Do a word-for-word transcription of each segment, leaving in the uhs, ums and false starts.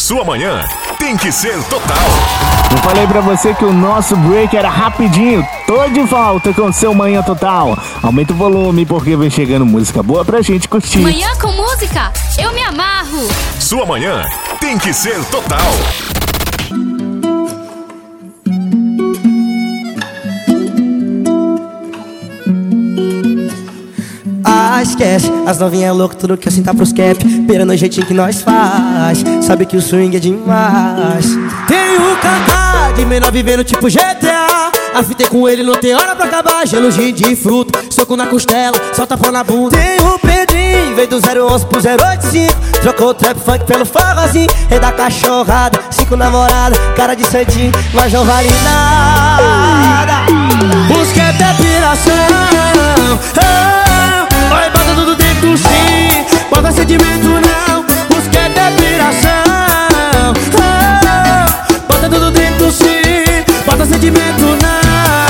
Sua manhã tem que ser total. Eu falei pra você que o nosso break era rapidinho. Tô de volta com seu Manhã Total. Aumenta o volume porque vem chegando música boa pra gente curtir. Manhã com música, eu me amarro. Sua manhã tem que ser total. Ah, esquece, as novinhas loucas, tudo que assim tá pros cap. Pera no jeitinho que nós faz, sabe que o swing é demais. Tem o Kaká de menor vivendo tipo G T A. Afitei com ele, não tem hora pra acabar. Gelo, gin de fruta, soco na costela, solta pão na bunda. Tem o Pedrinho, veio do zero onze pro zero oito cinco. Trocou o trap funk pelo forrozinho. Rei da cachorrada, cinco namoradas, cara de santinho, mas não vale nada. Busca é piração. Oi, bota tudo dentro sim, bota sentimento não. Busca é piração. Bota tudo dentro sim, bota sentimento não.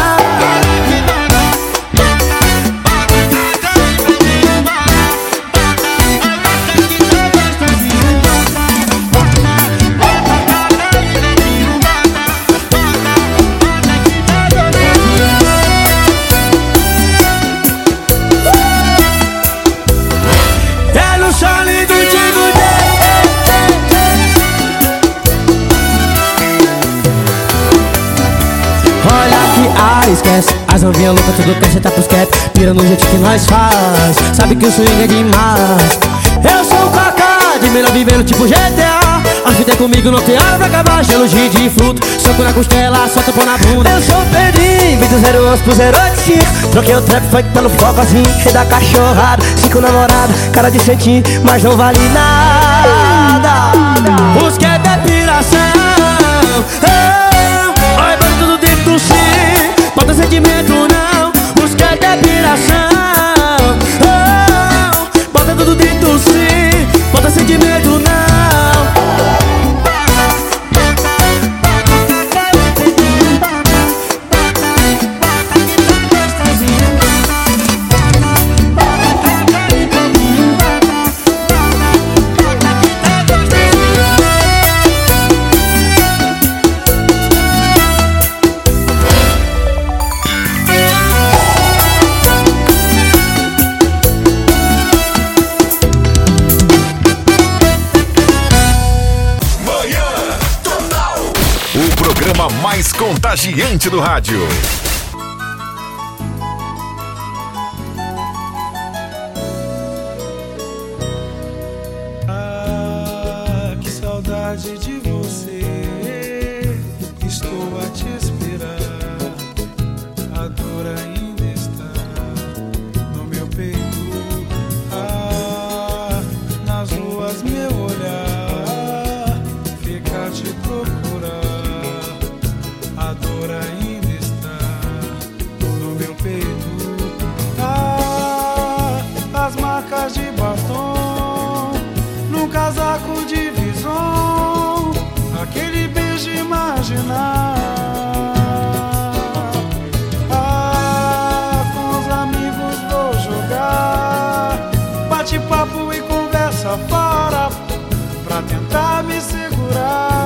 Esquece, as novinhas loucas, tudo que você tá pros cap. Pira no jeito que nós faz, sabe que o swing é demais. Eu sou o Kaká, de melhor vivendo tipo G T A. Afitei comigo, não tem hora pra acabar. Gelo, gin de fruta, soco na costela, solta pão na bunda. Eu sou o Pedrinho, vim do zero onze pro zero oito cinco. Troquei o trap funk pelo focozinho. Rei da cachorrada, cinco namoradas, cara de santinho, mas não vale nada. Busca é depiração. Oi, bota tudo dentro do sim, bota sentimento não. Busca é depiração. Bota tudo dentro sim, bota sentimento não. Mais contagiante do rádio. Ah, que saudade de você. Estou a te esperar. A dor ainda está no meu peito. Ah, nas ruas meu olhar fica te procurar. A dor ainda está no meu peito. Ah, as marcas de batom num casaco de vison. Aquele beijo imaginar. Ah, com os amigos vou jogar bate-papo e conversa fora pra tentar me segurar.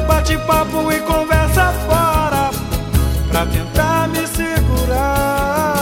Pra tentar me segurar.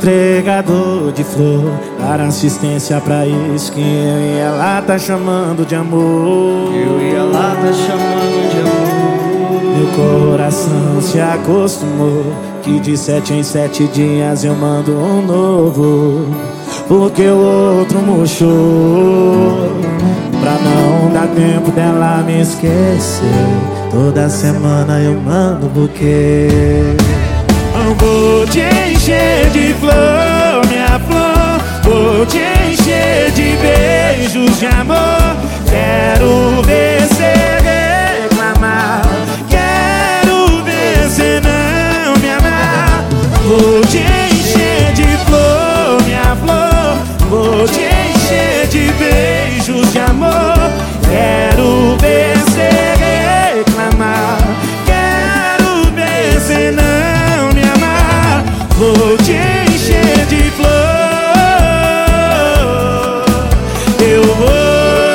entregador de flor, dar assistência pra isso que eu e ela tá chamando de amor. Eu e ela tá chamando de amor. Meu coração se acostumou que de sete em sete dias eu mando um novo, porque o outro murchou. Pra não dar tempo dela me esquecer, toda semana eu mando buquê. Eu vou te encher de flor, minha flor, vou te encher de beijos de amor. Quero ver cê reclamar, quero ver cê não me amar. Vou te encher de flor, minha flor, vou te encher de beijos de amor. Quero ver cê reclamar, quero ver cê não me amar. Vou te encher de flor, eu vou.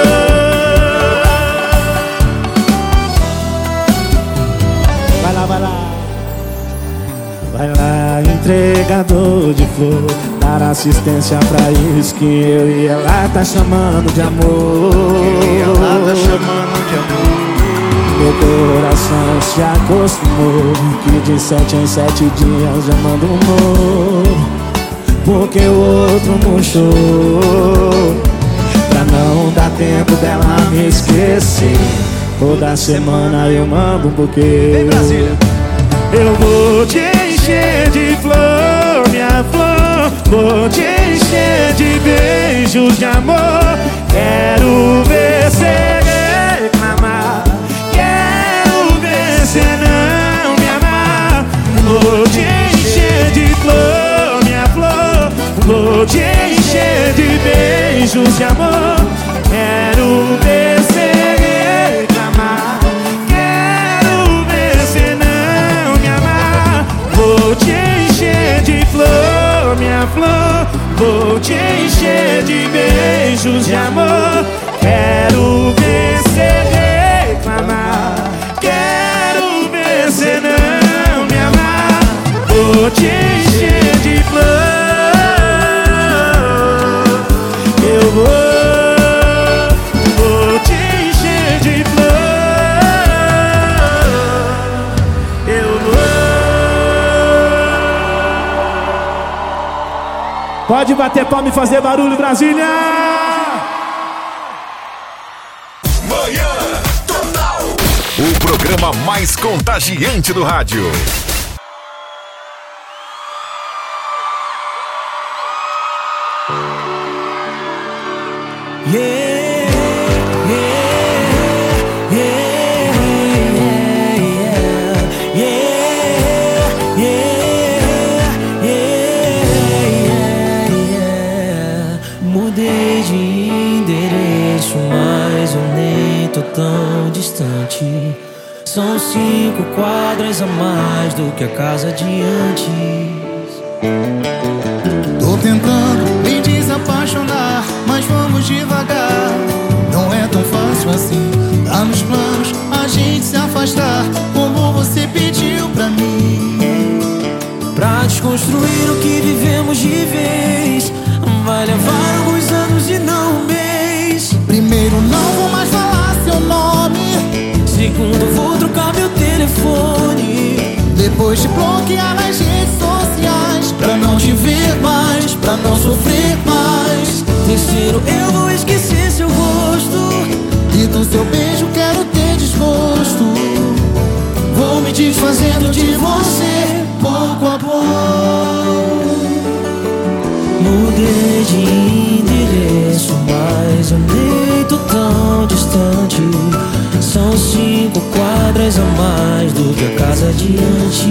Vai lá, vai lá. Vai lá, entregador de flor, dar assistência pra isso que eu e ela tá chamando de amor. Eu e ela tá chamando de amor. Meu coração se acostumou que de sete em sete dias eu mando um amor, porque o outro murchou. Pra não dar tempo dela me esquecer, toda semana eu mando um buquê. Vem Brasília. Eu vou te encher de flor, minha flor, vou te encher de beijos de amor. Quero ver cê reclamar, quero ver cê não me amar. Vou te encher de flor, minha flor, vou te encher de beijos de amor. Quero ver cê reclamar, quero ver cê não me amar. Vou te encher de flor, minha flor, vou te encher de beijos de amor. Quero ver cê reclamar, quero ver cê não me amar. Vou te encher de flor, eu vou. Vou te encher de flor, eu vou. Pode bater palma e fazer barulho, Brasília! Manhã Total. O programa mais contagiante do rádio. Yeah, yeah, yeah, yeah, yeah, yeah, yeah, yeah. Mudei de endereço, mas eu nem tô tão distante. São cinco quadras a mais do que a casa de antes. Tô tentando me desapaixonar, mas vamos devagar. Não é tão fácil assim, tá nos planos a gente se afastar, como você pediu pra mim. Pra desconstruir o que vivemos de vez, vai levar alguns anos e não um mês. Primeiro não vou mais falar seu nome, segundo vou trocar meu telefone, depois te bloquear nas redes sociais, pra não te ver mais, pra não sofrer mais. terceiro eu vou esquecer seu rosto, e do seu beijo quero ter desgosto. vou me desfazendo de você pouco a pouco. Mudei de endereço, mas eu nem tô tão distante. São cinco quadras a mais do que a casa de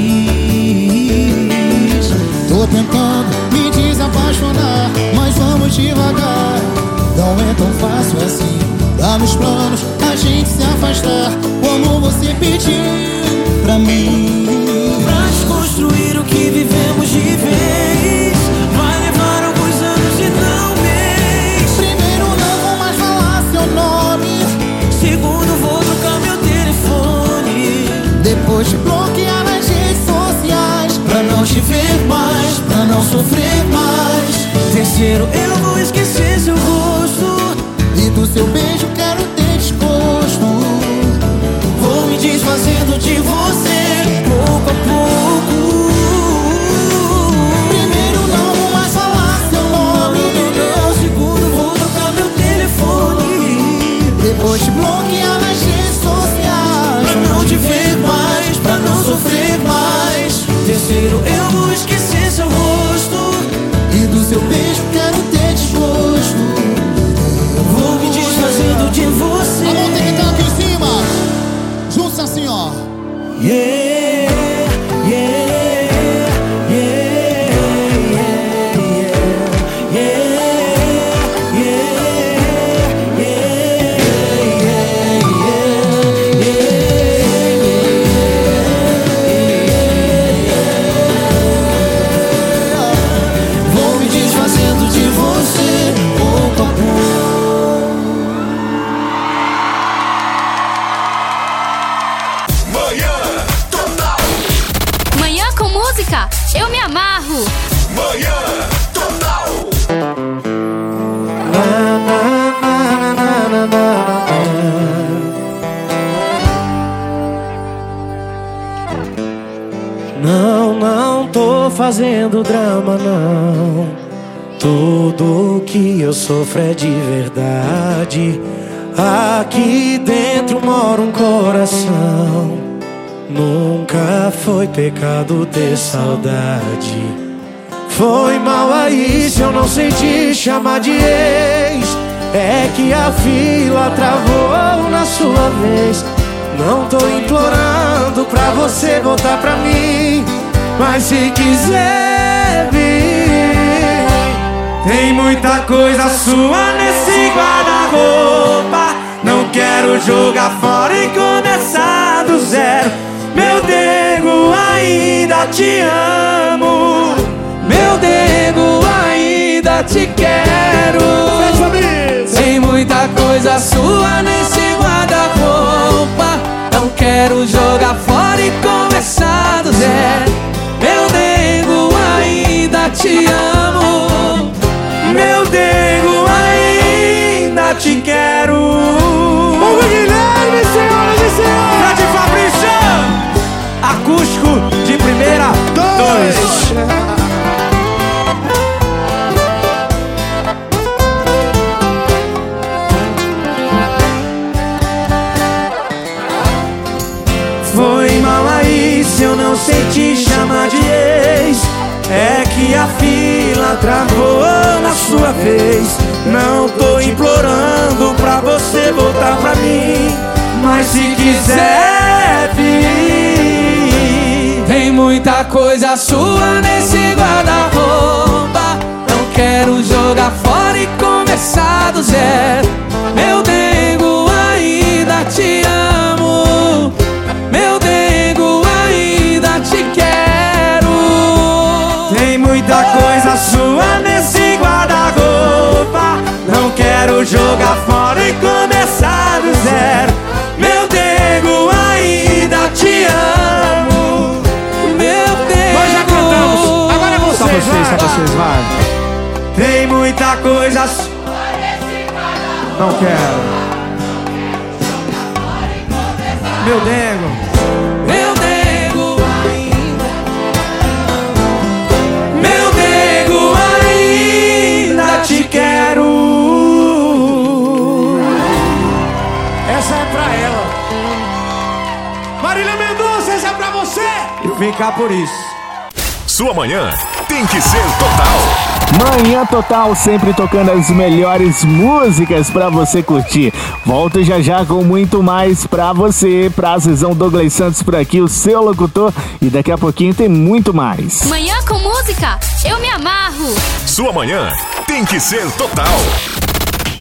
antes. Tô tentando me desapaixonar, mas vamos devagar. Não é tão fácil assim, tá nos planos a gente se afastar, como você pediu pra mim. Pra desconstruir o que vivemos de vez, vai levar alguns anos e não um mês. Primeiro não vou mais falar seu nome, segundo vou trocar meu telefone, depois te bloquear nas redes sociais, pra não te ver mais, pra não sofrer mais. Terceiro, eu vou esquecer seu rosto, e do seu beijo quero ter desgosto. vou me desfazendo de você, pouco a pouco. Primeiro não vou mais falar seu nome, Não, segundo, vou trocar meu telefone, depois te bloquear nas redes sociais, pra não te ver mais, pra não sofrer mais. Terceiro, eu vou esquecer seu rosto, e do seu beijo quero ter desgosto. vou me desfazendo de você. A mão tem que estar aqui em cima, juntos assim, ó. Yeah, yeah, yeah, yeah, yeah, yeah, yeah. Vou me desfazendo de você, pouco a pouco. Manhã Total. Manhã com música, eu me amarro. Manhã Total. Não, não tô fazendo drama, não. Tudo que eu sofro é de verdade. Aqui dentro mora um coração. Nunca foi pecado ter saudade. Foi mal aí se eu não senti chamar de ex. É que a fila travou na sua vez. Não tô implorando pra você voltar pra mim, mas se quiser vir, tem muita coisa sua nesse guarda-roupa. Não quero jogar fora e começar do zero. Meu nego, ainda te amo. Meu nego, ainda te quero. Tem muita coisa sua nesse guarda-roupa. Não quero jogar fora e começar do zero. Meu nego, ainda te amo. Meu nego, ainda te quero. O Guilherme, senhoras e senhores. Fred Fabrício. Acústico de primeira. Dois. Foi mal aí se eu não senti chamar de ex. É que a fila travou na sua vez. Não tô implorando pra você voltar pra mim, mas se quiser vir, tem muita coisa sua nesse guarda-roupa. Não quero jogar fora e começar do zero. Meu nego, ainda te amo. Meu nego, ainda te quero. Tem muita coisa sua nesse guarda-roupa. Não quero jogar fora e começar do zero. Meu nego, ainda te amo. Meu nego. Nós já cantamos, agora é vocês, Só vocês, vai. só vocês, vai. Tem muita coisa. Não quero. Meu nego. Meu nego ainda. Meu nego ainda te quero. Essa é pra ela. Marília Mendonça, essa é pra você. E ficar por isso. Sua manhã tem que ser total. Manhã Total, sempre tocando as melhores músicas pra você curtir. Volto já já com muito mais pra você. Prazizão Douglas Santos por aqui, o seu locutor. E daqui a pouquinho tem muito mais. Manhã com música, eu me amarro. Sua manhã tem que ser total.